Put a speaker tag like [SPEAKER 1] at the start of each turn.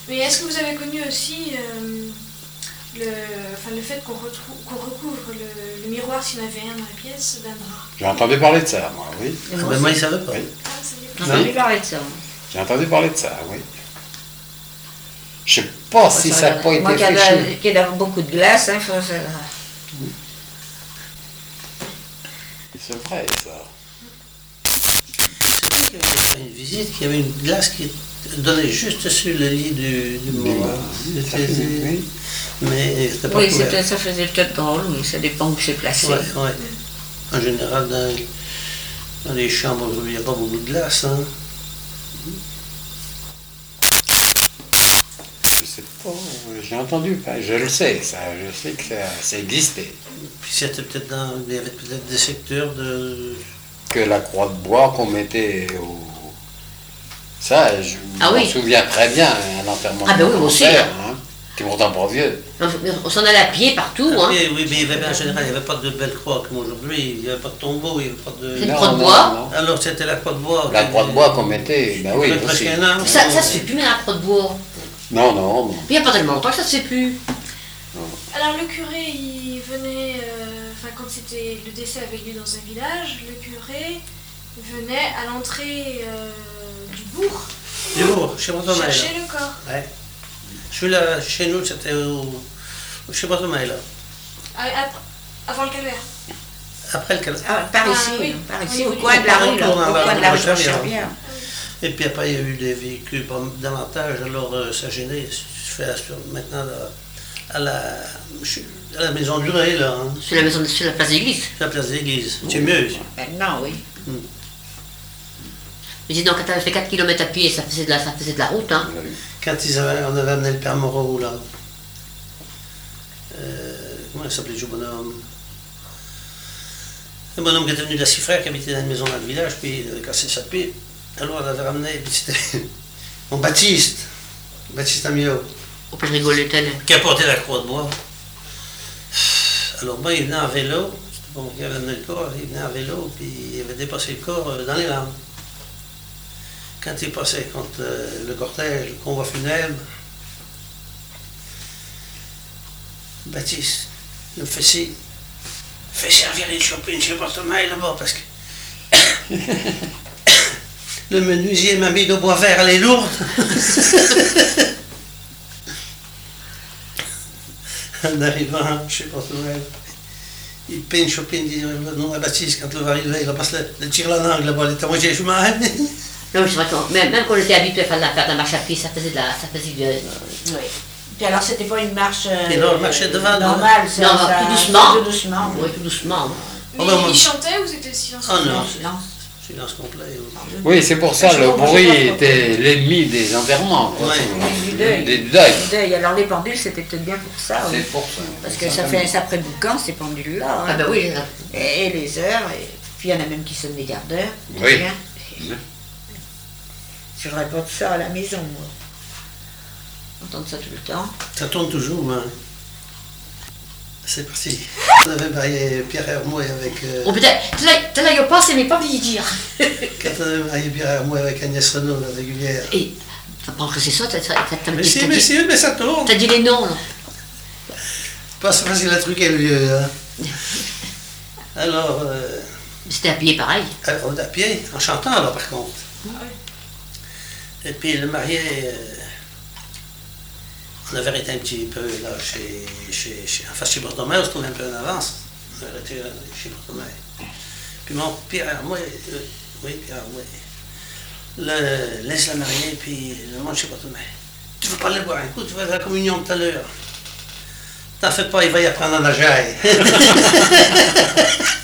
[SPEAKER 1] Mais est-ce que vous avez connu aussi le fait qu'on recouvre le miroir, s'il y en avait un dans la pièce, d'un drap?
[SPEAKER 2] J'ai entendu parler de ça, moi, oui.
[SPEAKER 3] Moi, il ne savait pas.
[SPEAKER 2] Oui.
[SPEAKER 1] Ah, ça y est.
[SPEAKER 4] On a entendu parler de ça.
[SPEAKER 2] J'ai entendu parler de ça, oui. Je sais pas si ça n'a pas été
[SPEAKER 4] moi,
[SPEAKER 2] fait.
[SPEAKER 4] qu'il y a beaucoup de glace, hein,
[SPEAKER 2] C'est vrai, ça.
[SPEAKER 3] C'est vrai qu'il y avait une visite, qu'il y avait une glace qui donnait juste sur le lit du mort.
[SPEAKER 2] Oui.
[SPEAKER 3] Mais c'était pas
[SPEAKER 4] oui,
[SPEAKER 3] couvert.
[SPEAKER 4] ça faisait peut-être drôle, oui, ça dépend où c'est placé.
[SPEAKER 3] Ouais. En général, dans les chambres, il n'y a pas beaucoup de glace. Hein.
[SPEAKER 2] Je sais pas, j'ai entendu, je le sais, ça, je sais que ça existait.
[SPEAKER 3] Puis c'était peut-être il y avait peut-être des secteurs de...
[SPEAKER 2] Que la croix de bois qu'on mettait au... Ça, je m'en souviens très bien, à l'enterrement
[SPEAKER 4] de mon
[SPEAKER 2] aussi,
[SPEAKER 4] père.
[SPEAKER 2] Hein. T'es pourtant pas vieux.
[SPEAKER 4] On s'en allait à pied partout.
[SPEAKER 3] Hein.
[SPEAKER 4] Hein.
[SPEAKER 3] Oui, mais en général, il n'y avait pas de belle croix comme aujourd'hui. Il n'y avait pas de tombeau, il n'y avait pas de...
[SPEAKER 4] La croix de bois.
[SPEAKER 3] Alors c'était la croix de bois.
[SPEAKER 2] La croix de bois qu'on mettait, ben oui, aussi.
[SPEAKER 4] Ça se fait plus, mais la croix de bois.
[SPEAKER 2] Non.
[SPEAKER 4] Il n'y a pas tellement longtemps que ça se fait plus.
[SPEAKER 1] Alors le curé, il venait, quand le décès avait lieu dans un village, le curé venait à l'entrée du bourg.
[SPEAKER 3] Du bourg, chez Montomail.
[SPEAKER 1] Chercher le corps.
[SPEAKER 3] Ouais. Je suis là, chez nous, c'était chez Montomail, là.
[SPEAKER 1] Avant le calvaire.
[SPEAKER 3] Après le calvaire.
[SPEAKER 4] Par ici,
[SPEAKER 1] oui.
[SPEAKER 4] Par ici,
[SPEAKER 1] Oui,
[SPEAKER 4] au coin de la rue, là. Au coin de la rue
[SPEAKER 3] Chervière. Et puis après, il y a eu des véhicules davantage, alors ça gênait. Je fais maintenant à la maison du Ré, là. Hein.
[SPEAKER 4] Sur la place d'église.
[SPEAKER 3] Sur la place d'église. C'est mieux.
[SPEAKER 4] Maintenant, oui. Mais dis donc, quand tu avais fait 4 km à pied, ça faisait de la route, hein.
[SPEAKER 3] Quand on avait amené le père Moreau, là. Comment il s'appelait, le bonhomme? Le bonhomme qui était venu de la Cifrère, qui habitait dans une maison dans le village, puis il avait cassé sa pied. Alors on l'avait ramené, puis c'était mon Baptiste Amiot.
[SPEAKER 4] Au plus rigolé,
[SPEAKER 3] qui a porté la croix de bois. Alors moi, il venait en vélo, c'était pas moi qui avait amené le corps, il venait en vélo, puis il avait dépassé le corps dans les Landes. Quand il passait contre le cortège, le convoi funèbre, Baptiste, il me fait signe. Fais servir les chopines chez Montomail là-bas, parce que le menuisier m'a mis de bois vert, elle est lourde. En arrivant chez Montomail, il peint une chopine, il dit non à Baptiste, quand il va arriver, il va passer le tir la langue là-bas, il était à moitié chemin.
[SPEAKER 4] Non, c'est vrai que même quand on était habitué à faire la marche à pied, ça faisait oui.
[SPEAKER 5] Puis alors, c'était pas une marche
[SPEAKER 3] marchait devant,
[SPEAKER 5] normale,
[SPEAKER 4] non, tout doucement.
[SPEAKER 5] Tout doucement.
[SPEAKER 4] Oui, tout doucement.
[SPEAKER 1] Mais il chantait ou c'était silence?
[SPEAKER 3] Oh non,
[SPEAKER 5] Silence
[SPEAKER 3] complet.
[SPEAKER 2] Oui, c'est pour ça, le bruit était l'ennemi des enterrements.
[SPEAKER 5] Du deuil.
[SPEAKER 2] Du deuil.
[SPEAKER 5] Alors les pendules, c'était peut-être bien pour ça.
[SPEAKER 2] C'est
[SPEAKER 5] Oui.
[SPEAKER 2] pour ça.
[SPEAKER 5] Parce que ça fait un sacré boucan, ces pendules-là.
[SPEAKER 4] Ah ben oui.
[SPEAKER 5] Et les heures, et puis il y en a même qui sonnent les quarts d'heure.
[SPEAKER 2] Oui.
[SPEAKER 5] Je répète ça à la maison, moi.
[SPEAKER 4] Entendre ça tout le temps.
[SPEAKER 3] Ça tourne toujours, hein. C'est parti. On avait marié Pierre Hermouet avec...
[SPEAKER 4] Oh peut-être, tu l'as pas, mais pas lui dire.
[SPEAKER 3] Quand on avait marié Pierre Hermouet avec Agnès Renaud, la régulière.
[SPEAKER 4] Et, tu penses que c'est ça,
[SPEAKER 3] Mais ça tourne.
[SPEAKER 4] T'as dit les noms, là.
[SPEAKER 3] Pas si facile à truquer, le vieux, hein. Alors...
[SPEAKER 4] C'était à pied, pareil.
[SPEAKER 3] On est à pied, en chantant, alors, par contre. Et puis le marié... on avait arrêté un petit peu là chez Montomail, on se trouvait un peu en avance. On avait arrêté chez Montomail. Puis mon Pierre, moi, laisse la mariée, puis le monde chez Montomail. Tu veux pas aller boire un coup, tu vas à la communion tout à l'heure. T'en fais pas, il va y apprendre à nager.